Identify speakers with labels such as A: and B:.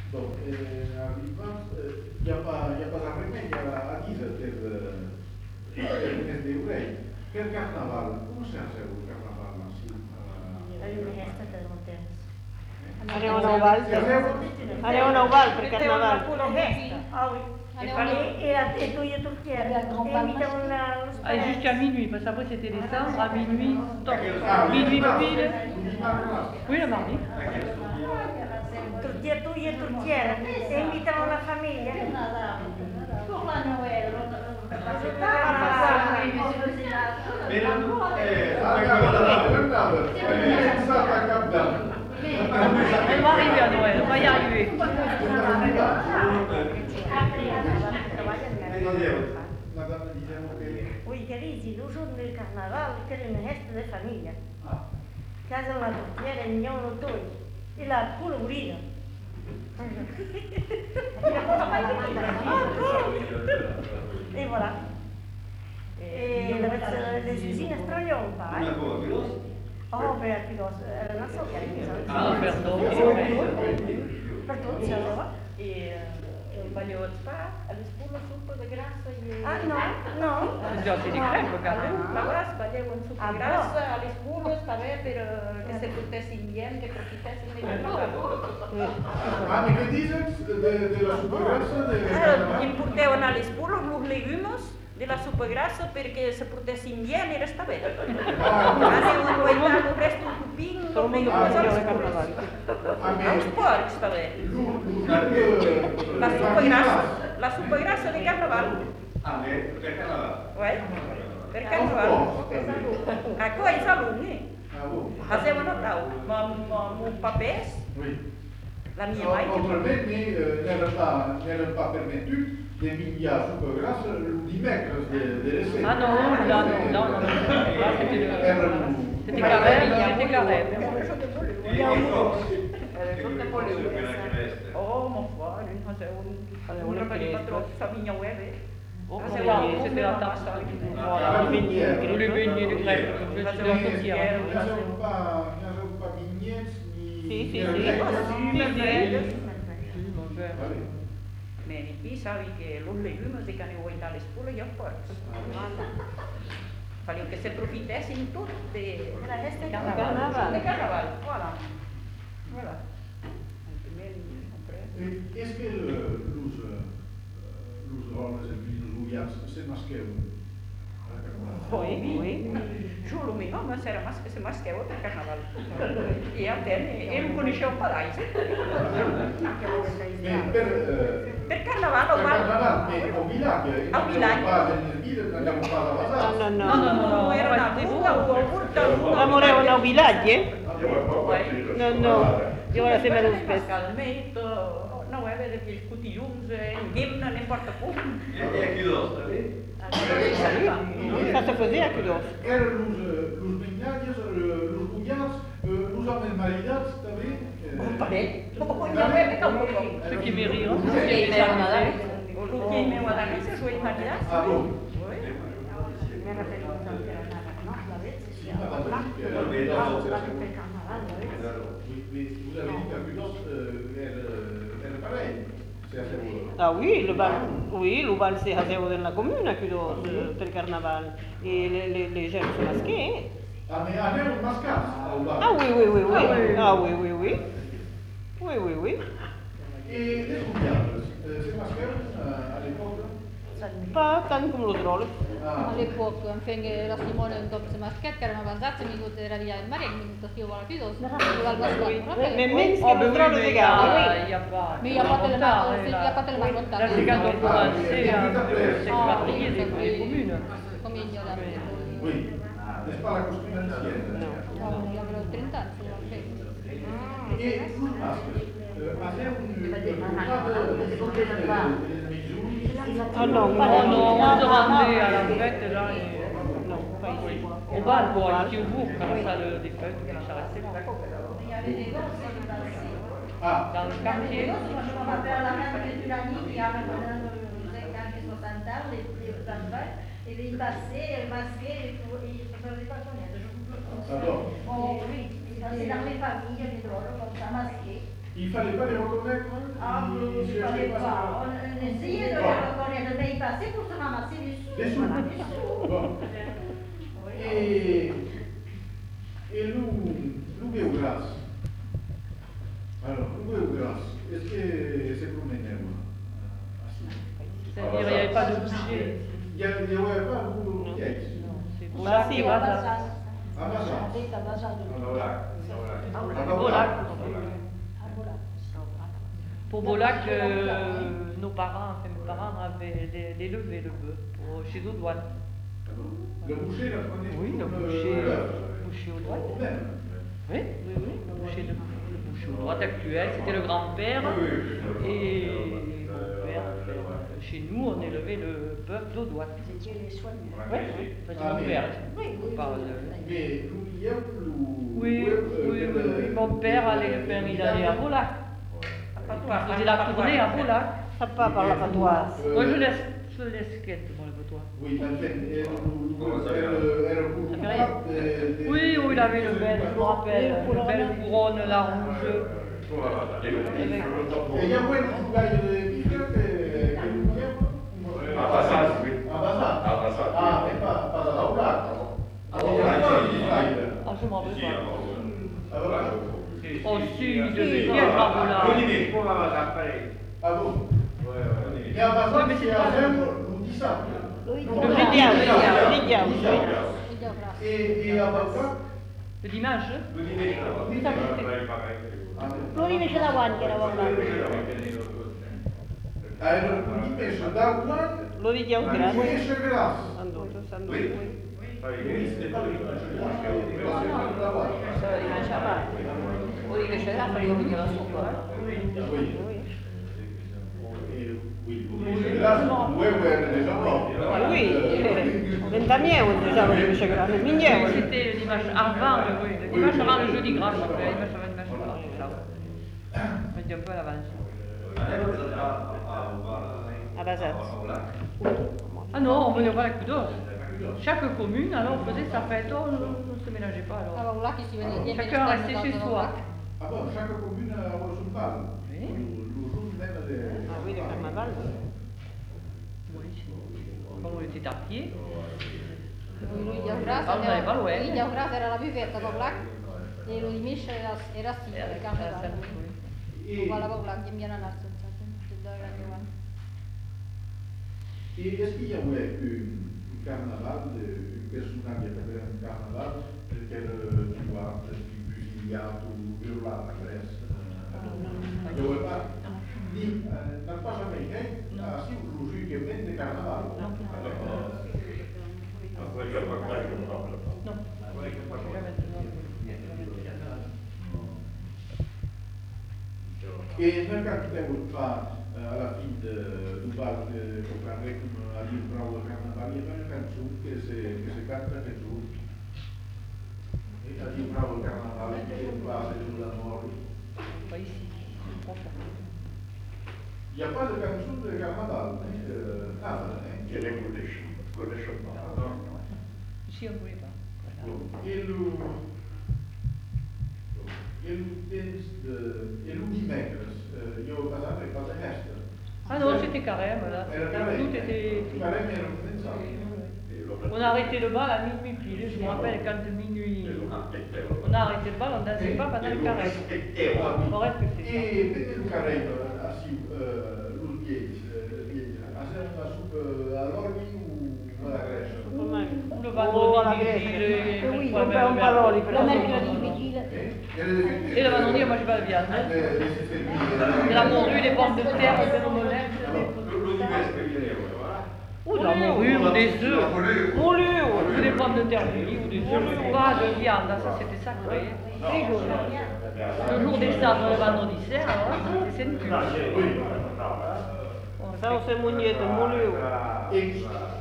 A: Donc, il n'y a pas de remède à dire per de urei. Per carnaval, come si fa il carnaval?
B: Andiamo a Oval per carnaval.
C: Et tu y
D: jusqu'à minuit, parce qu'après c'était décembre, à minuit, stop. Minuit pile. Oui, le mardi.
C: Turchiere, e invitano la famiglia. Pour la Noël.
D: On va arriver à Noël, on va y arriver.
C: Oui, che dici, il giorno del carnaval, che è un resto di famiglia. Casa una turchiera e ognuno toi. E la pure urina. Et voilà. Et les usines stranion, pareil. Oh, per Pilos, non so che è.
D: Ah, perdon.
C: Perdon, ça va.
E: Et un bagnot de spa, alle spune suppa de grassa e...
C: Ah, no.
D: C'est des crèmes, regardez.
E: Ma voilà, sbagliavo un suppa grassa, alle spune, per che se potessi in bien, che profitessi in
A: Ah, ma che dici della supergrassa?
E: Importavano alle spune los legumes della suppa grassa perché se potessi in bien era sta bene. Avevano guardato il resto un cupino, non vedo cosa le carnavali. Un sport sta bene. La suppa grassa di carnaval.
F: Ah, per carnaval?
E: Oui, per carnaval. A quoi ils alunni? Facevano un papès. La mia mai.
A: Autrement, n'era pas permettu de menjar supergrassa el dimecres de receita.
D: Ah non. C'était carré.
E: Oh, mon frère, lui faisait un repas pas trop famille web.
D: C'était la tarte. Ou le beignet de crème. Je suis dans le tiers.
A: Pas vignettes ni...
E: Mais qui savi che los legumes de cane vuoi dalle spule io forse. Fallait que se profitesse in tutto de carnaval. Voilà.
A: Est-ce que los roles en los ullats se masqueuen?
E: Oui. Giuro mio nome se mascheva per carnaval. E a te non conoscevo parai. Per carnaval
A: o villaggio? Andiamo a
D: No,
E: era una buca
B: Amorevano a villaggi? No. Io ora sembra lo stesso.
E: No, vede che il cotillons, il gimna, n'importa cum.
F: E a chiudo,
B: Ça se faisait à Cudos.
A: Los menjatges, los bullats, los homes maridats també?
D: Ce qui me rire.
E: Qui me guarda che se suoi maridas.
A: Ah, bon. Vous avez dit qu'à Cudos, era pareil.
B: Ah oui, le bal si faceva nella comune a Cudos per il carnaval. E le gente si masquaient.
A: Ah, mais andiamo mascati al bar?
B: Ah oui. Ah oui. Oui.
A: Et les bouillards, c'est masquaient à l'époque?
B: Pas tant comme los roles.
G: À l'époque, enfin, la Simone un cop se masquet, che erano avanzati, mi era via il mare, mi io vola più dosso,
B: Mais même si los roles de gare,
D: Il n'y a pas.
G: Mais il n'y a pas tellement longtemps.
D: Là, c'est quand on commençait à s'expatrier des communes.
G: Come io la
A: Oui. N'est-ce pas la costume ancienne?
G: No, io avevo 30 anni,
A: Et vous, avez
B: ah non,
D: On se rendait à la fête, là,
B: non, pas ici.
D: au bal, quoi, ici au bourg, comme ça, des fêtes, ça restait pas. Dans le quartier.
C: Et il passait, masqué, il ne faisait pas connaître. Oh oui, c'est dans les familles, les drôles, comme ça, masqués.
A: Il ne fallait pas les reconnaître?
C: Ah quoi. On essayait de reconnaître le pays passé pour se ramasser les sous.
A: Des sous.
C: Voilà, des sous.
A: Bon. Et nous, Géogras. Alors, nous, Géogras, est-ce que c'est pour m'énerver?
D: C'est-à-dire qu'il n'y avait pas de budget.
A: Il n'y avait pas beaucoup de budget.
D: Non, c'est pour
B: Bah,
D: là
B: si,
D: qui
B: on
D: va.
A: Ah, bah ça.
D: Pour Bolac, nos parents, enfin mes parents avaient élevé le bœuf chez Audouane.
A: Le boucher, là, prenez.
D: Oui, le boucher au droite. Oui, le boucher au droite actuel, c'était le grand-père. Et mon père, chez nous, on élevait le bœuf d'Audouane.
C: C'était les soignants.
D: Oui, c'était mon père. On parle de...
A: Mais
D: Oui, mon père allait, il allait à Bolac. Il faisait la tournée à Bolac.
B: Ça part par la patoise.
D: Moi, je laisse quête, moi, le batois.
A: Oui,
D: Oui, il avait le bel, je me rappelle, le belle couronne, la rouge.
A: Et il y a moins de bagages de bifle que nous avions. Ah, mais pas à la Bolac.
D: Ah, je m'en veux pas. Oh, si, il devait bien être à Bolac.
A: Ah bon? Et à Bazar, c'est à Zèbre, nous dit ça.
B: Lydia,
A: Et à Bazar?
D: Le dimanche?
C: Lui invece da quanti che eravamo là?
A: Invece da Juan,
B: lo Lydia un grazie.
A: Luis Gras.
B: Sanduto.
G: Vuoi che c'è la io mica la sopra?
B: Oui, 20 euro déjà le Luis Gras, 1000 euro.
D: C'était le dimanche avant, le dimanche avant le jeudi gras, le dimanche avant le dimanche gras, c'est ça. On dit un peu à l'avance.
B: À Bazar.
D: Ah non, on venait voir la Cudos. Chaque commune, alors, faisait sa fête, on ne se mélangeait pas alors.
G: Alors là, qui si venait
D: Chacun restait chez soi.
A: Ah bon, chaque commune a son bal.
D: Oui.
A: Le jour même de...
B: Ah oui, le carnaval.
D: Oui, quand on était à pied.
G: Lui di Augras era la buvetta con Black e lui di Mish era sì, il carnevale. Uguale con Black, in Viana Narsen,
A: Et est-ce qu'il y a un carnaval, une personnage qui appelle un carnaval, tel tu vois, du Busiliato ou Hurla à Grèce? Il n'y aurait pas. Ni, n'a pas jamais été, si vous jouez que même des carnavals.
D: Non.
A: Et nel caso che fa alla fine du bal che comprare a dire bravo del carnavale, è una canzone che si canta che giù. E a dire bravo del carnavale che va sull'amore.
D: Pas ici.
A: Il n'y a pas de canzone del carnaval, nada,
F: Che le conosce pas.
D: Ici, on ne voulait pas.
A: E lo dimecres, io ho passato il padre Esther.
D: Ah non, c'était carême, là. Tout était...
A: Carême era pensato.
D: On a arrêté le bal à minuit pile, je me rappelle quand minuit. On a arrêté le bal, on ne dansait pas pendant le carême. On respectait ça.
A: E per il carême, lui viene a una soupe all'organo o alla Grecia?
D: Ou le vendredi vigile,
B: Oui, on fait un ballon,
C: La mercredi vigile.
D: et le vendredi, moi je vais à la viande. De la morue, des pommes de terre, des omelettes. Ou de la morue, ou des œufs. Ou des pommes de terre bouillies, ou des œufs. Pas de viande, ça c'était sacré. Le jour des sables, le vendredi saint, alors c'était ceinture.
B: Ça, on s'est mounier de moulu.
A: E